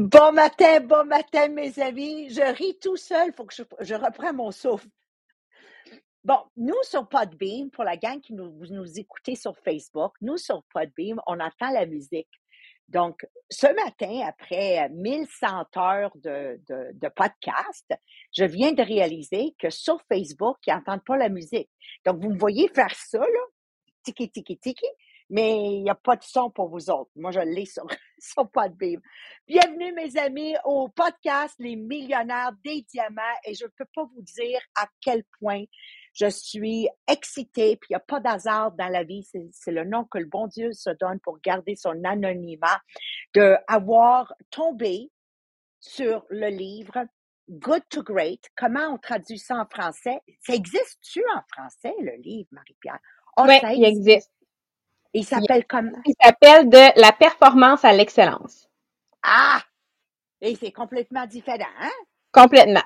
Bon matin, mes amis. Je ris tout seul, faut que je reprends mon souffle. Bon, nous sur Podbeam, pour la gang qui vous nous écoutez sur Facebook, nous sur Podbeam, on entend la musique. Donc, ce matin, après 1100 heures de podcast, je viens de réaliser que sur Facebook, ils n'entendent pas la musique. Donc, vous me voyez faire ça, là, tiki, tiki, tiki, mais il n'y a pas de son pour vous autres. Moi, je l'ai sur, sur Podbeam. Bienvenue, mes amis, au podcast Les Millionnaires des Diamants, et je ne peux pas vous dire à quel point je suis excitée, puis il n'y a pas d'hasard dans la vie, c'est le nom que le bon Dieu se donne pour garder son anonymat, d'avoir tombé sur le livre Good to Great. Comment on traduit ça en français? Ça existe-tu en français, le livre, Marie-Pierre? Oh, Oui, ça il existe. existe. Il s'appelle comment? Il s'appelle de la performance à l'excellence. Ah! Et c'est complètement différent, hein? Complètement.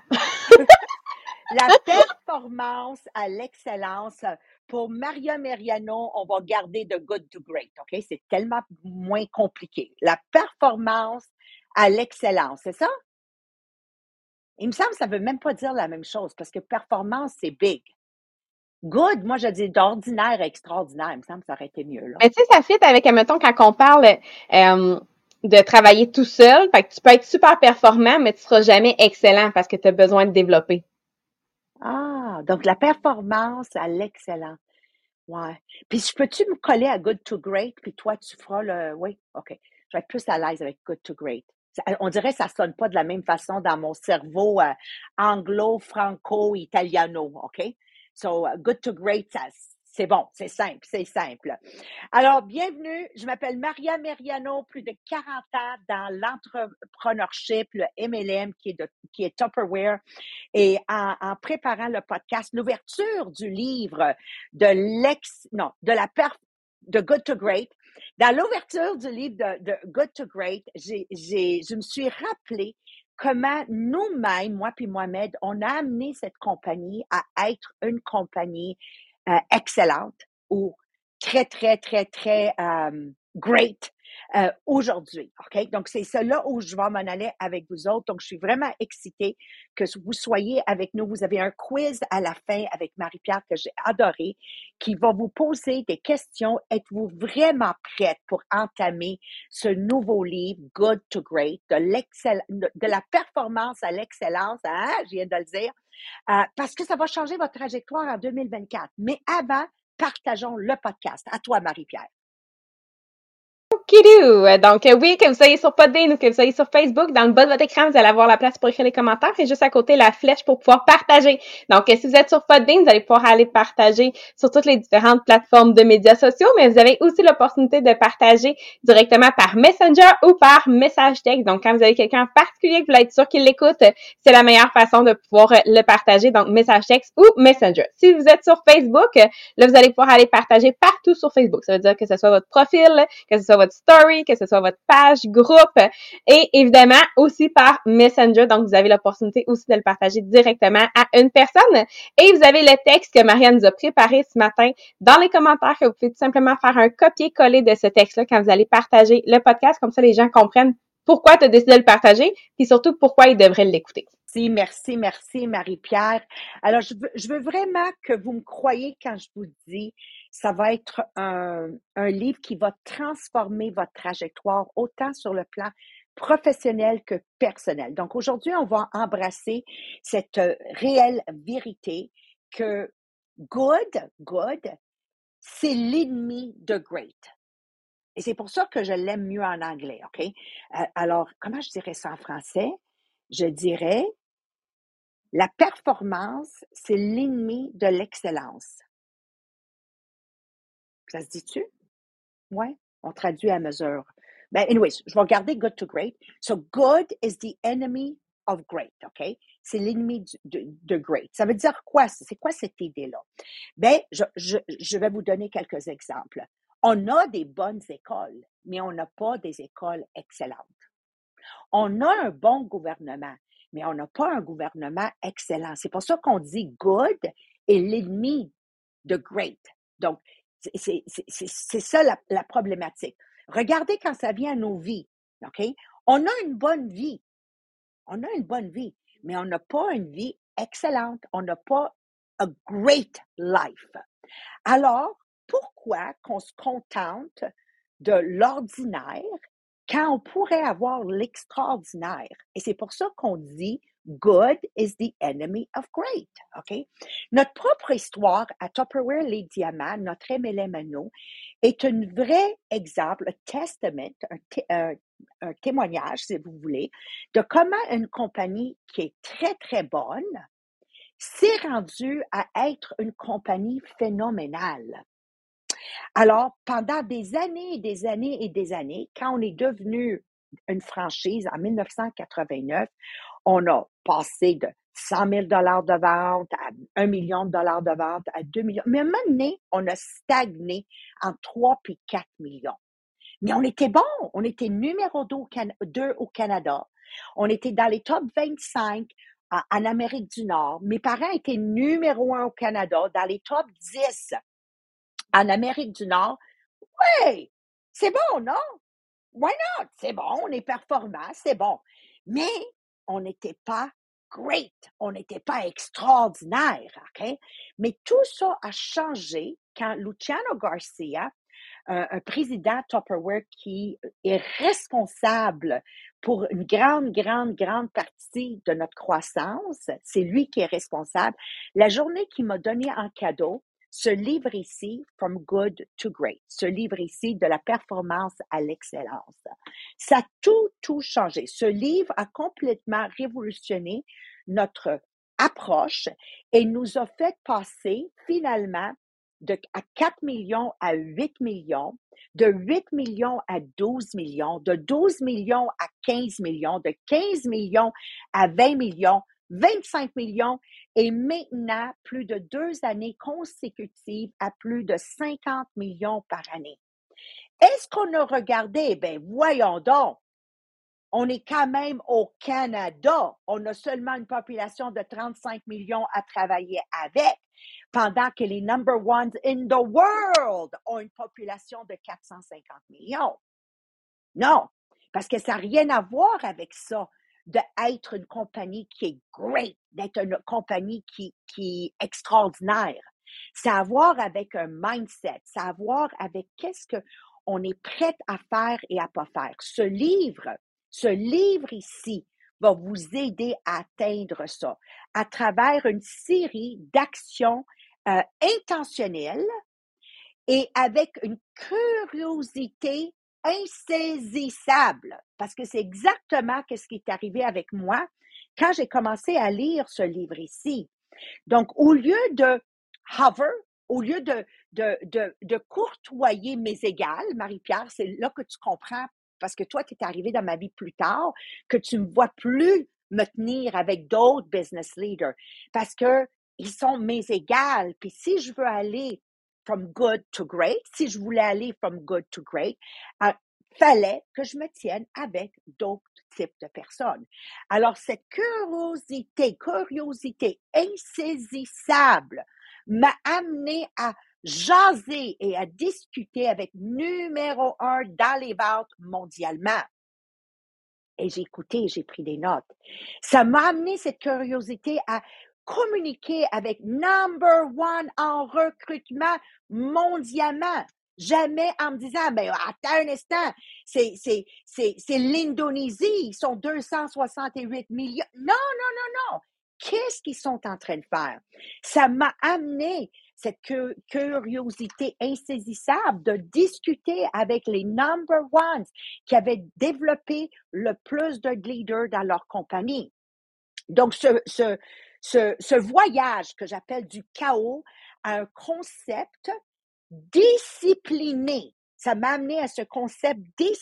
La performance à l'excellence. Pour Maria Meriano, on va garder de good to great, OK? C'est tellement moins compliqué. La performance à l'excellence, c'est ça? Il me semble que ça ne veut même pas dire la même chose parce que performance, c'est big. Good, moi, je dis d'ordinaire à extraordinaire. Il me semble que ça aurait été mieux, là. Mais tu sais, ça fit avec, admettons, quand on parle de travailler tout seul, fait que tu peux être super performant, mais tu seras jamais excellent parce que tu as besoin de développer. Ah, donc la performance à l'excellence. Ouais. Puis, peux-tu me coller à good to great, puis toi, tu feras le. Oui, OK. Je vais être plus à l'aise avec good to great. On dirait que ça sonne pas de la même façon dans mon cerveau anglo-franco-italiano, OK? So, good to great, c'est bon, c'est simple, c'est simple. Alors, bienvenue. Je m'appelle Maria Meriano, plus de 40 ans dans l'entrepreneurship, le MLM qui est Tupperware. Et en préparant le podcast, l'ouverture du livre de Good to Great. Dans l'ouverture du livre de Good to Great, je me suis rappelé comment nous-mêmes, moi puis Mohamed, on a amené cette compagnie à être une compagnie excellente ou très, très, très, très great aujourd'hui. OK? Donc, c'est cela où je vais m'en aller avec vous autres. Donc, je suis vraiment excitée que vous soyez avec nous. Vous avez un quiz à la fin avec Marie-Pierre que j'ai adoré, qui va vous poser des questions. Êtes-vous vraiment prête pour entamer ce nouveau livre, Good to Great, de la performance à l'excellence, hein? Je viens de le dire. Parce que ça va changer votre trajectoire en 2024. Mais avant, partageons le podcast. À toi, Marie-Pierre. Kidou! Donc, oui, que vous soyez sur Podbean ou que vous soyez sur Facebook, dans le bas de votre écran, vous allez avoir la place pour écrire les commentaires et juste à côté, la flèche pour pouvoir partager. Donc, si vous êtes sur Podbean, vous allez pouvoir aller partager sur toutes les différentes plateformes de médias sociaux, mais vous avez aussi l'opportunité de partager directement par Messenger ou par message texte. Donc, quand vous avez quelqu'un en particulier que vous voulez être sûr qu'il l'écoute, c'est la meilleure façon de pouvoir le partager. Donc, message texte ou Messenger. Si vous êtes sur Facebook, là, vous allez pouvoir aller partager partout sur Facebook. Ça veut dire que ce soit votre profil, que ce soit votre story, que ce soit votre page, groupe et évidemment aussi par Messenger. Donc, vous avez l'opportunité aussi de le partager directement à une personne. Et vous avez le texte que Marianne nous a préparé ce matin dans les commentaires que vous pouvez tout simplement faire un copier-coller de ce texte-là quand vous allez partager le podcast. Comme ça, les gens comprennent pourquoi tu as décidé de le partager puis surtout pourquoi ils devraient l'écouter. Merci, Marie-Pierre. Alors, je veux vraiment que vous me croyez quand je vous dis, ça va être un livre qui va transformer votre trajectoire autant sur le plan professionnel que personnel. Donc, aujourd'hui, on va embrasser cette réelle vérité que good, c'est l'ennemi de great. Et c'est pour ça que je l'aime mieux en anglais, OK? Alors, comment je dirais ça en français? Je dirais, la performance, c'est l'ennemi de l'excellence. Ça se dit-tu? Ouais, on traduit à mesure. Ben, anyways, je vais regarder good to great. So, good is the enemy of great, OK? C'est l'ennemi de great. Ça veut dire quoi? C'est quoi cette idée-là? Ben, je vais vous donner quelques exemples. On a des bonnes écoles, mais on n'a pas des écoles excellentes. On a un bon gouvernement, mais on n'a pas un gouvernement excellent. C'est pour ça qu'on dit good est l'ennemi de great. Donc, c'est ça la problématique. Regardez quand ça vient à nos vies. OK? On a une bonne vie. On a une bonne vie, mais on n'a pas une vie excellente. On n'a pas a great life. Alors, pourquoi qu'on se contente de l'ordinaire quand on pourrait avoir l'extraordinaire? Et c'est pour ça qu'on dit good is the enemy of great. OK? Notre propre histoire à Tupperware Les Diamants, notre MLM à nous, est un vrai exemple, un testament, un témoignage, si vous voulez, de comment une compagnie qui est très, très bonne s'est rendue à être une compagnie phénoménale. Alors, pendant des années et des années et des années, quand on est devenu une franchise en 1989, on a passé de 100 000 de vente à 1 million de dollars de vente à 2 millions. Mais à un moment donné, on a stagné entre 3 et 4 millions. Mais on était bon. On était numéro 2 au Canada. On était dans les top 25 en Amérique du Nord. Mes parents étaient numéro 1 au Canada, dans les top 10 en Amérique du Nord. Hey, c'est bon, non? Why not? C'est bon, on est performant, c'est bon. Mais on n'était pas great, on n'était pas extraordinaire, OK? Mais tout ça a changé quand Luciano Garcia, un président Tupperware qui est responsable pour une grande, grande, grande partie de notre croissance, c'est lui qui est responsable. La journée qu'il m'a donné en cadeau, ce livre ici, From Good to Great, ce livre ici de la performance à l'excellence. Ça a tout changé. Ce livre a complètement révolutionné notre approche et nous a fait passer finalement à 4 millions à 8 millions, de 8 millions à 12 millions, de 12 millions à 15 millions, de 15 millions à 20 millions, 25 millions et maintenant, plus de 2 années consécutives à plus de 50 millions par année. Est-ce qu'on a regardé? Ben, voyons donc. On est quand même au Canada. On a seulement une population de 35 millions à travailler avec, pendant que les number ones in the world ont une population de 450 millions. Non, parce que ça n'a rien à voir avec ça, d'être une compagnie qui est great, d'être une compagnie qui est extraordinaire. Ça a à voir avec un mindset, ça a à voir avec qu'est-ce qu'on est prêt à faire et à pas faire. Ce livre ici va vous aider à atteindre ça à travers une série d'actions intentionnelles et avec une curiosité insaisissable, parce que c'est exactement ce qui est arrivé avec moi quand j'ai commencé à lire ce livre ici. Donc, au lieu de hover, au lieu de courtoyer mes égales, Marie-Pierre, c'est là que tu comprends, parce que toi, tu es arrivé dans ma vie plus tard, que tu ne me vois plus me tenir avec d'autres business leaders, parce que ils sont mes égales. Puis si je veux aller from good to great, si je voulais aller from good to great, fallait que je me tienne avec d'autres types de personnes. Alors, cette curiosité insaisissable m'a amené à jaser et à discuter avec numéro 1 dans les ventes mondialement. Et j'ai écouté, j'ai pris des notes. Ça m'a amené cette curiosité à communiquer avec number 1 en recrutement mondialement. Jamais en me disant, ben, attends un instant, c'est l'Indonésie, ils sont 268 millions. Non. Qu'est-ce qu'ils sont en train de faire? Ça m'a amené cette curiosité insaisissable de discuter avec les number ones qui avaient développé le plus de leaders dans leur compagnie. Donc, ce voyage que j'appelle du chaos à un concept discipliné, ça m'a amené à ce concept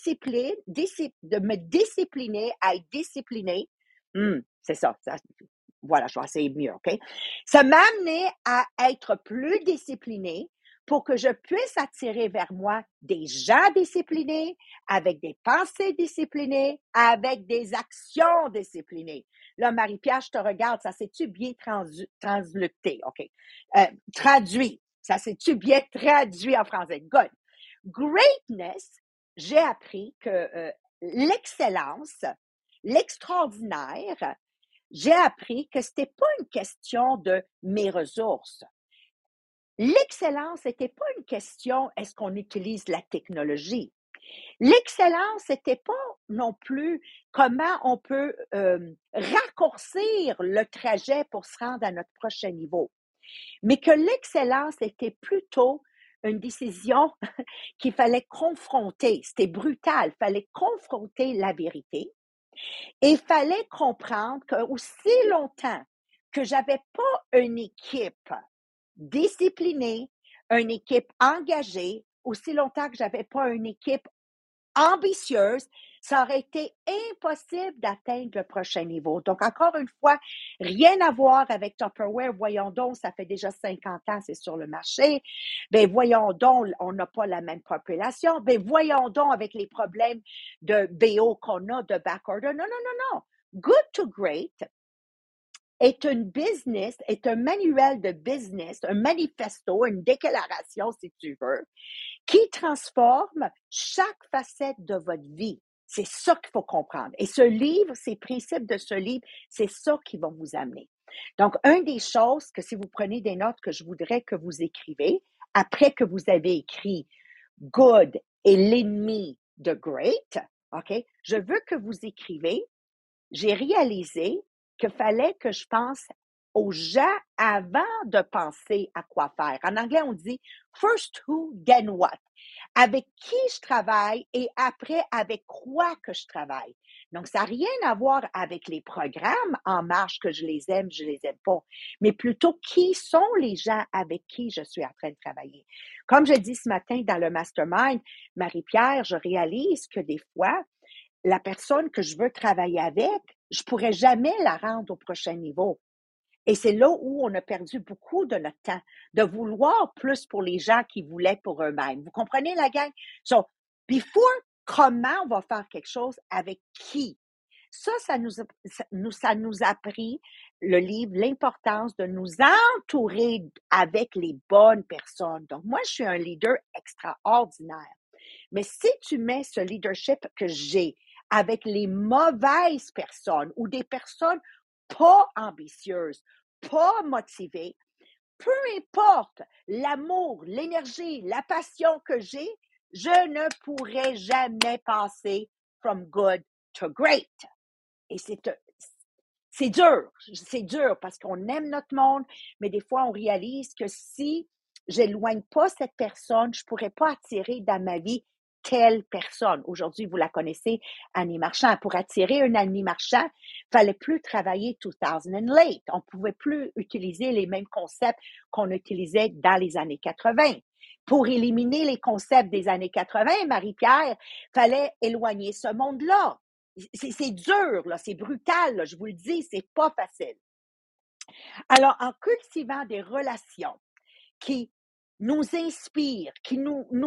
de me discipliner, à être discipliné. C'est ça. Voilà, je vais essayer mieux, OK? Ça m'a amené à être plus discipliné pour que je puisse attirer vers moi des gens disciplinés, avec des pensées disciplinées, avec des actions disciplinées. Là, Marie-Pierre, je te regarde, ça s'est-tu bien translucté? OK. Traduit. Ça s'est-tu bien traduit en français? Good. Greatness, j'ai appris que l'excellence, l'extraordinaire, j'ai appris que c'était pas une question de mes ressources. L'excellence n'était pas une question, est-ce qu'on utilise la technologie? L'excellence n'était pas non plus comment on peut raccourcir le trajet pour se rendre à notre prochain niveau, mais que l'excellence était plutôt une décision qu'il fallait confronter. C'était brutal, il fallait confronter la vérité et il fallait comprendre qu'aussi longtemps que j'avais pas une équipe disciplinée, une équipe engagée, aussi longtemps que j'avais pas une équipe ambitieuse, ça aurait été impossible d'atteindre le prochain niveau. Donc, encore une fois, rien à voir avec Tupperware. Voyons donc, ça fait déjà 50 ans, c'est sur le marché. Ben, voyons donc, on n'a pas la même population. Ben, voyons donc avec les problèmes de BO qu'on a, de backorder. Non, non, non, non. Good to Great est est un manuel de business, un manifesto, une déclaration, si tu veux, qui transforme chaque facette de votre vie. C'est ça qu'il faut comprendre. Et ce livre, ces principes de ce livre, c'est ça qui vont vous amener. Donc, une des choses que si vous prenez des notes que je voudrais que vous écrivez, après que vous avez écrit Good et l'ennemi de Great, OK? Je veux que vous écrivez, j'ai réalisé qu'il fallait que je pense aux gens avant de penser à quoi faire. En anglais, on dit first who, then what. Avec qui je travaille et après avec quoi que je travaille. Donc, ça n'a rien à voir avec les programmes en marche que je les aime pas, mais plutôt qui sont les gens avec qui je suis en train de travailler. Comme je dis ce matin dans le mastermind, Marie-Pierre, je réalise que des fois, la personne que je veux travailler avec, je pourrais jamais la rendre au prochain niveau. Et c'est là où on a perdu beaucoup de notre temps, de vouloir plus pour les gens qui voulaient pour eux-mêmes. Vous comprenez, la gang? So, before, comment on va faire quelque chose avec qui? Ça nous a appris, le livre, l'importance de nous entourer avec les bonnes personnes. Donc, moi, je suis un leader extraordinaire. Mais si tu mets ce leadership que j'ai avec les mauvaises personnes ou des personnes pas ambitieuses, pas motivées, peu importe l'amour, l'énergie, la passion que j'ai, je ne pourrai jamais passer from good to great. Et c'est dur parce qu'on aime notre monde, mais des fois on réalise que si j'éloigne pas cette personne, je pourrais pas attirer dans ma vie telle personne. Aujourd'hui, vous la connaissez, Annie Marchand. Pour attirer un Annie Marchand, fallait plus travailler 2008. On pouvait plus utiliser les mêmes concepts qu'on utilisait dans les années 80. Pour éliminer les concepts des années 80, Marie-Pierre, fallait éloigner ce monde-là. C'est dur, là, c'est brutal, là, je vous le dis, c'est pas facile. Alors, en cultivant des relations qui nous inspirent, qui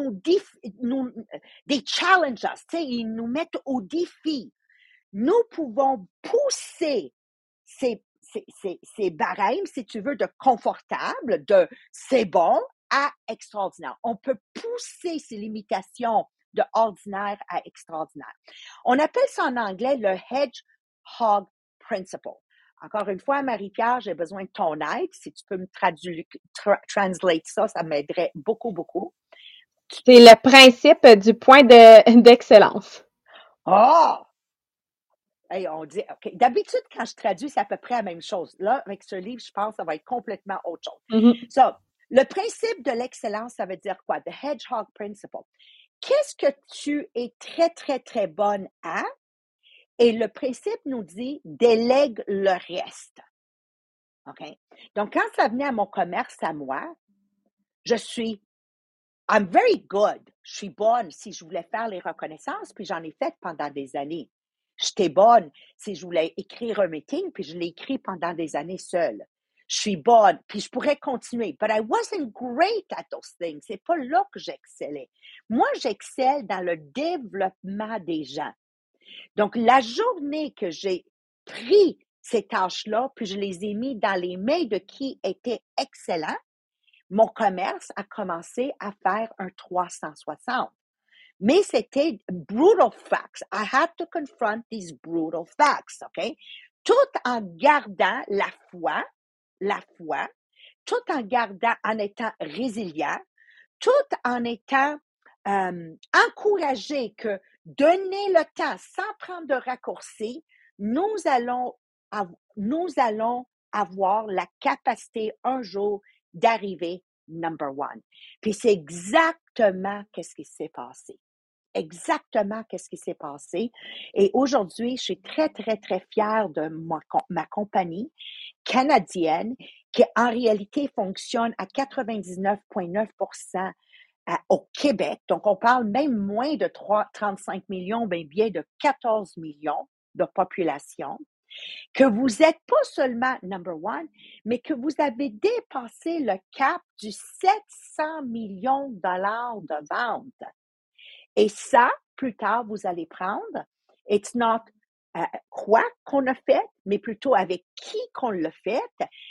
des challenges, ils nous mettent au défi, nous pouvons pousser ces barèmes, si tu veux, de confortable, de c'est bon à extraordinaire. On peut pousser ces limitations de ordinaire à extraordinaire. On appelle ça en anglais le hedgehog principle. Encore une fois, Marie-Pierre, j'ai besoin de ton aide. Si tu peux me translate ça, ça m'aiderait beaucoup, beaucoup. C'est le principe du point d'excellence. Oh! Hey, on dit, OK. D'habitude, quand je traduis, c'est à peu près la même chose. Là, avec ce livre, je pense que ça va être complètement autre chose. Mm-hmm. So, le principe de l'excellence, ça veut dire quoi? The hedgehog principle. Qu'est-ce que tu es très, très, très bonne à? Et le principe nous dit, délègue le reste. OK? Donc, quand ça venait à mon commerce, à moi, I'm very good. Je suis bonne si je voulais faire les reconnaissances, puis j'en ai fait pendant des années. J'étais bonne si je voulais écrire un meeting, puis je l'ai écrit pendant des années seule. Je suis bonne, puis je pourrais continuer. But I wasn't great at those things. C'est pas là que j'excellais. Moi, j'excelle dans le développement des gens. Donc, la journée que j'ai pris ces tâches-là, puis je les ai mis dans les mains de qui était excellent, mon commerce a commencé à faire un 360. Mais c'était brutal facts. I had to confront these brutal facts, OK? Tout en gardant la foi, tout en gardant, en étant résilient, tout en étant encouragé que donner le temps sans prendre de raccourcis, nous allons avoir la capacité un jour d'arriver number one. Puis c'est exactement qu'est-ce qui s'est passé. Exactement qu'est-ce qui s'est passé. Et aujourd'hui, je suis très, très, très fière de ma compagnie canadienne qui en réalité fonctionne à 99,9% au Québec. Donc, on parle même moins de 35 millions, mais bien de 14 millions de population. Que vous n'êtes pas seulement number one, mais que vous avez dépassé le cap du 700 millions de dollars de vente. Et ça, plus tard, vous allez prendre, it's not quoi qu'on a fait, mais plutôt avec qui qu'on l'a fait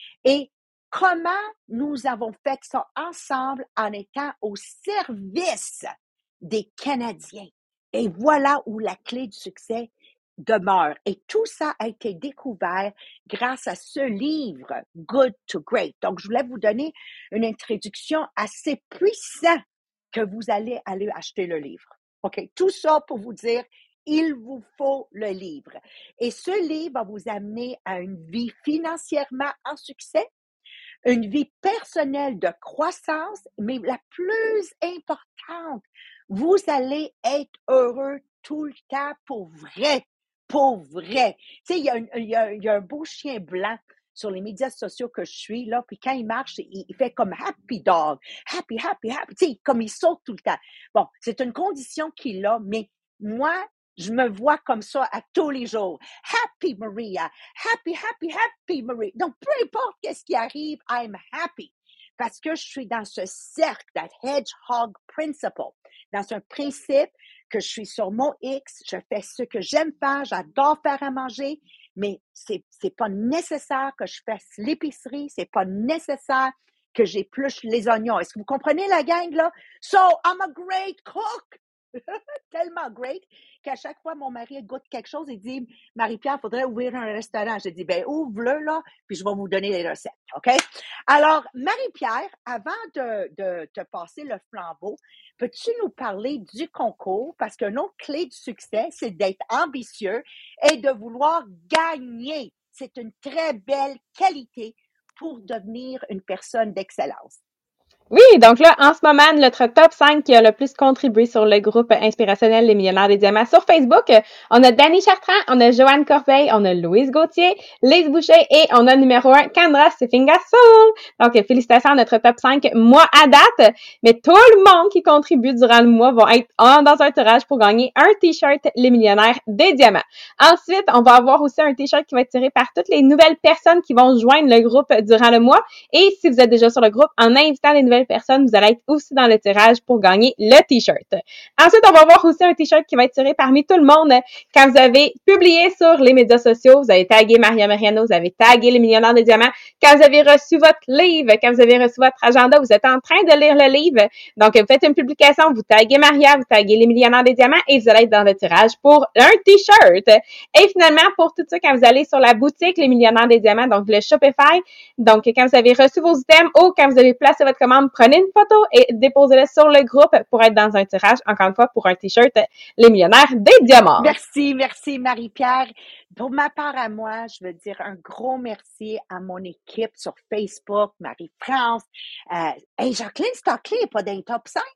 et comment nous avons fait ça ensemble en étant au service des Canadiens. Et voilà où la clé du succès demeure. Et tout ça a été découvert grâce à ce livre, Good to Great. Donc, je voulais vous donner une introduction assez puissante que vous allez aller acheter le livre. OK? Tout ça pour vous dire, il vous faut le livre. Et ce livre va vous amener à une vie financièrement en succès, une vie personnelle de croissance, mais la plus importante, vous allez être heureux tout le temps pour vrai. Pour vrai. Tu sais, il y a un beau chien blanc sur les médias sociaux que je suis, là, puis quand il marche, il fait comme happy dog, happy, happy, happy, tu sais, comme il saute tout le temps. Bon, c'est une condition qu'il a, mais moi, je me vois comme ça à tous les jours. Happy Maria, happy, happy, happy Maria. Donc, peu importe qu'est-ce qui arrive, I'm happy. Parce que je suis dans ce cercle, that hedgehog principle, dans un principe que je suis sur mon X, je fais ce que j'aime faire, j'adore faire à manger, mais c'est pas nécessaire que je fasse l'épicerie, c'est pas nécessaire que j'épluche les oignons. Est-ce que vous comprenez la gang, là? So, I'm a great cook! Tellement great qu'à chaque fois, mon mari goûte quelque chose, il dit, Marie-Pierre, il faudrait ouvrir un restaurant. Je dis, ben, ouvre-le, là, puis je vais vous donner les recettes, OK? Alors, Marie-Pierre, avant de te passer le flambeau, peux-tu nous parler du concours? Parce qu'une autre clé du succès, c'est d'être ambitieux et de vouloir gagner. C'est une très belle qualité pour devenir une personne d'excellence. Oui, donc là, en ce moment, notre top 5 qui a le plus contribué sur le groupe inspirationnel Les Millionnaires des Diamants sur Facebook, on a Dany Chartrand, on a Joanne Corbeil, on a Louise Gauthier, Lise Boucher et on a numéro 1, Kendra Sifinga-Soul. Donc, félicitations à notre top 5 mois à date, mais tout le monde qui contribue durant le mois vont être dans un tirage pour gagner un T-shirt Les Millionnaires des Diamants. Ensuite, on va avoir aussi un T-shirt qui va être tiré par toutes les nouvelles personnes qui vont joindre le groupe durant le mois. Et si vous êtes déjà sur le groupe, en invitant les nouvelles personnes, vous allez être aussi dans le tirage pour gagner le T-shirt. Ensuite, on va avoir aussi un T-shirt qui va être tiré parmi tout le monde. Quand vous avez publié sur les médias sociaux, vous avez tagué Maria Mariano, vous avez tagué les Millionnaires des Diamants. Quand vous avez reçu votre livre, quand vous avez reçu votre agenda, vous êtes en train de lire le livre. Donc, vous faites une publication, vous taguez Maria, vous taguez les Millionnaires des Diamants et vous allez être dans le tirage pour un T-shirt. Et finalement, pour tout ça, quand vous allez sur la boutique Les Millionnaires des Diamants, donc le Shopify, donc quand vous avez reçu vos items ou quand vous avez placé votre commande, prenez une photo et déposez-la sur le groupe pour être dans un tirage, encore une fois, pour un T-shirt Les Millionnaires des Diamants. Merci Marie-Pierre. Pour ma part à moi, je veux dire un gros merci à mon équipe sur Facebook, Marie-France. Hey, Jacqueline Stockley n'est pas dans les top 5.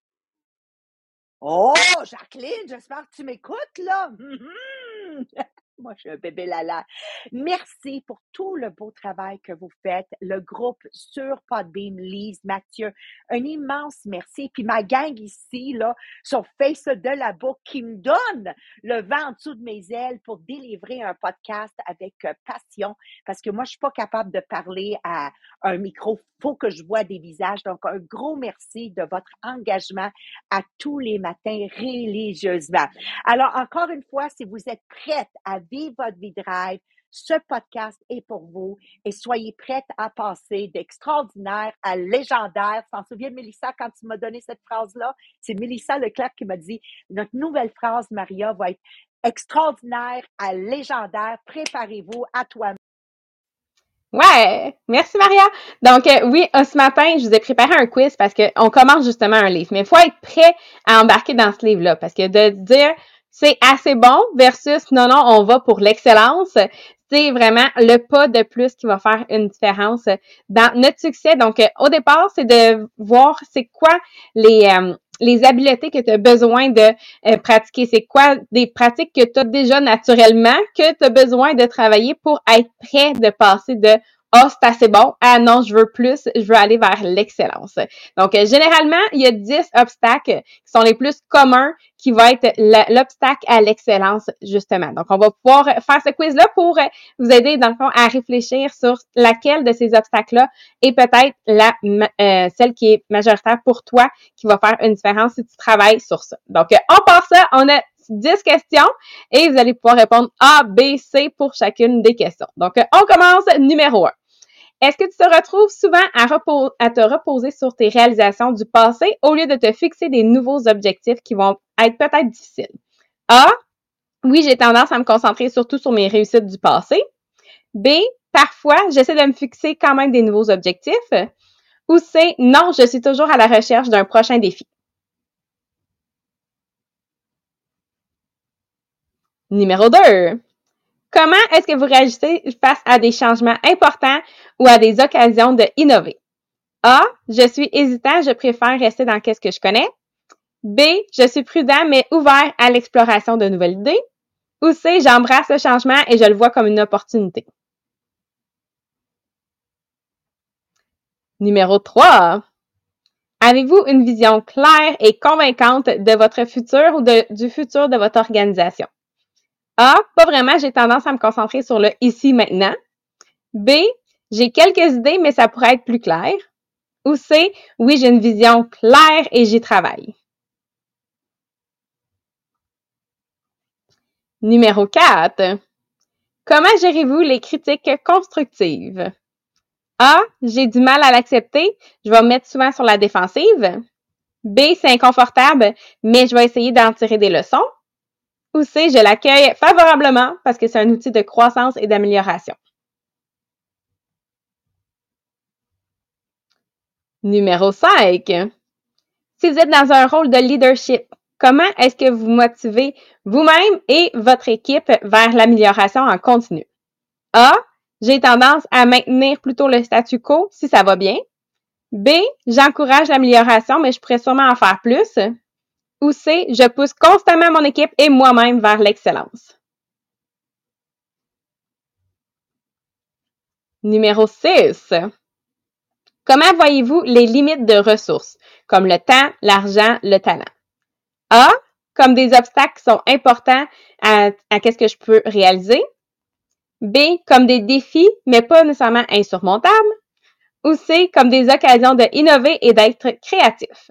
Oh, Jacqueline, j'espère que tu m'écoutes, là. Moi, je suis un bébé lala. Merci pour tout le beau travail que vous faites. Le groupe sur Podbean, Lise, Mathieu, un immense merci. Puis ma gang ici, là, sur Face de la Bourre, qui me donne le vent en dessous de mes ailes pour délivrer un podcast avec passion. Parce que moi, je suis pas capable de parler à un micro. Faut que je vois des visages. Donc, un gros merci de votre engagement à tous les matins religieusement. Alors, encore une fois, si vous êtes prête à vivre votre vie de rêve, ce podcast est pour vous et soyez prête à passer d'extraordinaire à légendaire. Tu t'en souviens, Mélissa, quand tu m'as donné cette phrase-là? C'est Mélissa Leclerc qui m'a dit, notre nouvelle phrase, Maria, va être extraordinaire à légendaire. Préparez-vous à toi. Ouais, merci Maria. Donc oui, ce matin, je vous ai préparé un quiz parce qu'on commence justement un livre, mais il faut être prêt à embarquer dans ce livre-là parce que de dire c'est assez bon versus non, on va pour l'excellence, c'est vraiment le pas de plus qui va faire une différence dans notre succès. Donc au départ, c'est de voir c'est quoi les habiletés que tu as besoin de pratiquer. C'est quoi des pratiques que tu as déjà naturellement que tu as besoin de travailler pour être prêt de passer de ah, c'est assez bon. Ah non, je veux plus, je veux aller vers l'excellence. Donc, généralement, il y a 10 obstacles qui sont les plus communs qui vont être l'obstacle à l'excellence, justement. Donc, on va pouvoir faire ce quiz-là pour vous aider, dans le fond, à réfléchir sur laquelle de ces obstacles-là est peut-être celle qui est majoritaire pour toi, qui va faire une différence si tu travailles sur ça. Donc, on part ça, on a 10 questions et vous allez pouvoir répondre A, B, C pour chacune des questions. Donc, on commence numéro 1. Est-ce que tu te retrouves souvent à te reposer sur tes réalisations du passé au lieu de te fixer des nouveaux objectifs qui vont être peut-être difficiles? A, oui, j'ai tendance à me concentrer surtout sur mes réussites du passé. B, parfois, j'essaie de me fixer quand même des nouveaux objectifs. Ou C, non, je suis toujours à la recherche d'un prochain défi. Numéro 2. Comment est-ce que vous réagissez face à des changements importants ou à des occasions de innover? A, je suis hésitant, je préfère rester dans ce que je connais. B, je suis prudent mais ouvert à l'exploration de nouvelles idées. Ou C, j'embrasse le changement et je le vois comme une opportunité. Numéro 3. Avez-vous une vision claire et convaincante de votre futur ou du futur de votre organisation? A, pas vraiment, j'ai tendance à me concentrer sur le ici maintenant. B, j'ai quelques idées, mais ça pourrait être plus clair. Ou C, oui, j'ai une vision claire et j'y travaille. Numéro 4. Comment gérez-vous les critiques constructives? A, j'ai du mal à l'accepter, je vais me mettre souvent sur la défensive. B, c'est inconfortable, mais je vais essayer d'en tirer des leçons. Ou C, je l'accueille favorablement parce que c'est un outil de croissance et d'amélioration. Numéro 5. Si vous êtes dans un rôle de leadership, comment est-ce que vous motivez vous-même et votre équipe vers l'amélioration en continu? A, j'ai tendance à maintenir plutôt le statu quo si ça va bien. B, j'encourage l'amélioration, mais je pourrais sûrement en faire plus. Ou C, je pousse constamment mon équipe et moi-même vers l'excellence. Numéro 6. Comment voyez-vous les limites de ressources, comme le temps, l'argent, le talent? A, comme des obstacles qui sont importants à qu'est-ce que je peux réaliser. B, comme des défis, mais pas nécessairement insurmontables. Ou C, comme des occasions de innover et d'être créatif.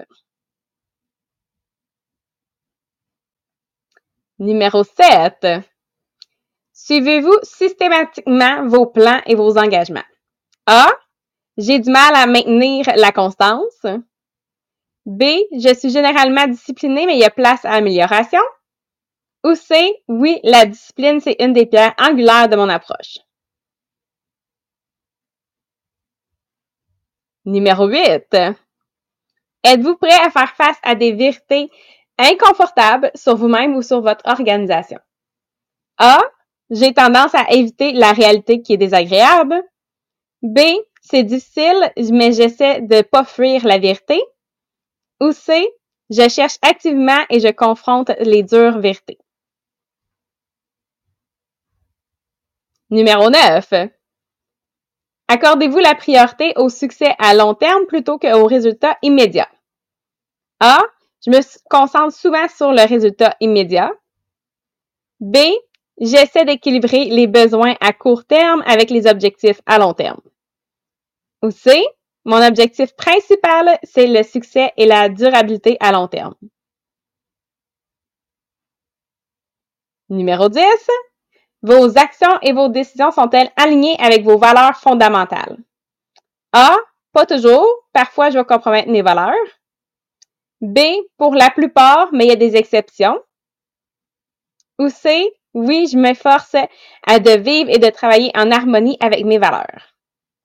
Numéro 7. Suivez-vous systématiquement vos plans et vos engagements? A, j'ai du mal à maintenir la constance. B, je suis généralement disciplinée, mais il y a place à amélioration. Ou C, oui, la discipline, c'est une des pierres angulaires de mon approche. Numéro 8. Êtes-vous prêt à faire face à des vérités inconfortables sur vous-même ou sur votre organisation? A, j'ai tendance à éviter la réalité qui est désagréable. B, c'est difficile, mais j'essaie de ne pas fuir la vérité. Ou C, je cherche activement et je confronte les dures vérités. Numéro 9. Accordez-vous la priorité au succès à long terme plutôt qu'aux résultats immédiats? A, je me concentre souvent sur le résultat immédiat. B, j'essaie d'équilibrer les besoins à court terme avec les objectifs à long terme. Ou C, mon objectif principal, c'est le succès et la durabilité à long terme. Numéro 10. Vos actions et vos décisions sont-elles alignées avec vos valeurs fondamentales? A, pas toujours. Parfois, je vais compromettre mes valeurs. B, pour la plupart, mais il y a des exceptions. Ou C, oui, je m'efforce de vivre et de travailler en harmonie avec mes valeurs.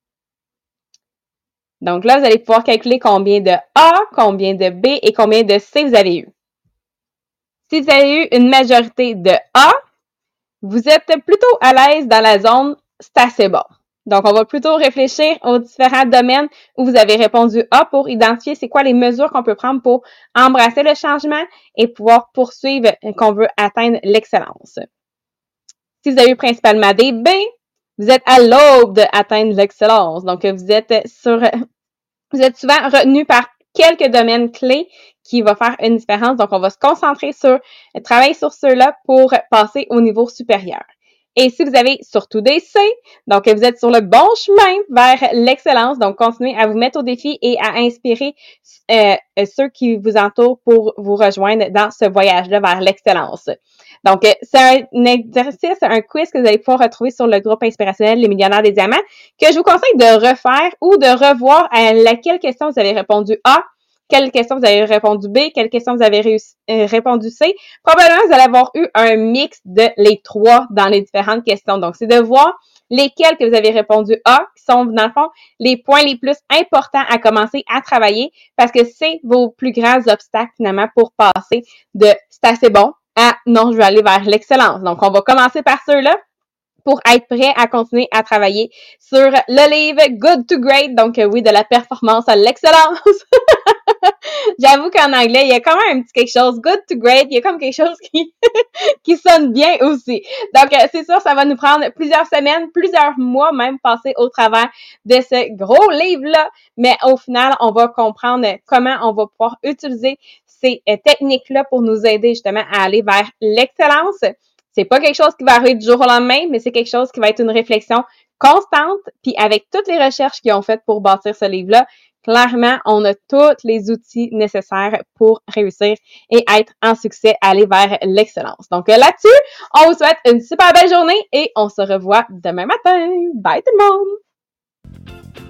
Donc là, vous allez pouvoir calculer combien de A, combien de B et combien de C vous avez eu. Si vous avez eu une majorité de A, vous êtes plutôt à l'aise dans la zone « c'est assez bon ». Donc, on va plutôt réfléchir aux différents domaines où vous avez répondu A pour identifier c'est quoi les mesures qu'on peut prendre pour embrasser le changement et pouvoir poursuivre qu'on veut atteindre l'excellence. Si vous avez eu principalement des B, vous êtes à l'aube d'atteindre l'excellence. Donc, vous êtes souvent retenu par quelques domaines clés qui vont faire une différence. Donc, on va se concentrer sur, travailler sur ceux-là pour passer au niveau supérieur. Et si vous avez surtout des C, donc vous êtes sur le bon chemin vers l'excellence, donc continuez à vous mettre au défi et à inspirer ceux qui vous entourent pour vous rejoindre dans ce voyage-là vers l'excellence. Donc, c'est un exercice, un quiz que vous allez pouvoir retrouver sur le groupe inspirationnel Les Millionnaires des Diamants, que je vous conseille de refaire ou de revoir à laquelle question vous avez répondu A, quelle question vous avez répondu B, quelle question vous avez répondu C. Probablement, vous allez avoir eu un mix de les trois dans les différentes questions. Donc, c'est de voir lesquelles que vous avez répondu A, qui sont, dans le fond, les points les plus importants à commencer à travailler parce que c'est vos plus grands obstacles, finalement, pour passer de « c'est assez bon » à « non, je vais aller vers l'excellence ». Donc, on va commencer par ceux-là pour être prêt à continuer à travailler sur le livre Good to Great, donc oui, de la performance à l'excellence. J'avoue qu'en anglais, il y a quand même un petit quelque chose, good to great, il y a comme quelque chose qui sonne bien aussi. Donc, c'est sûr, ça va nous prendre plusieurs semaines, plusieurs mois même passer au travers de ce gros livre-là, mais au final, on va comprendre comment on va pouvoir utiliser ces techniques-là pour nous aider justement à aller vers l'excellence. C'est pas quelque chose qui va arriver du jour au lendemain, mais c'est quelque chose qui va être une réflexion constante, puis avec toutes les recherches qu'ils ont faites pour bâtir ce livre-là, clairement, on a tous les outils nécessaires pour réussir et être en succès, aller vers l'excellence. Donc là-dessus, on vous souhaite une super belle journée et on se revoit demain matin. Bye tout le monde!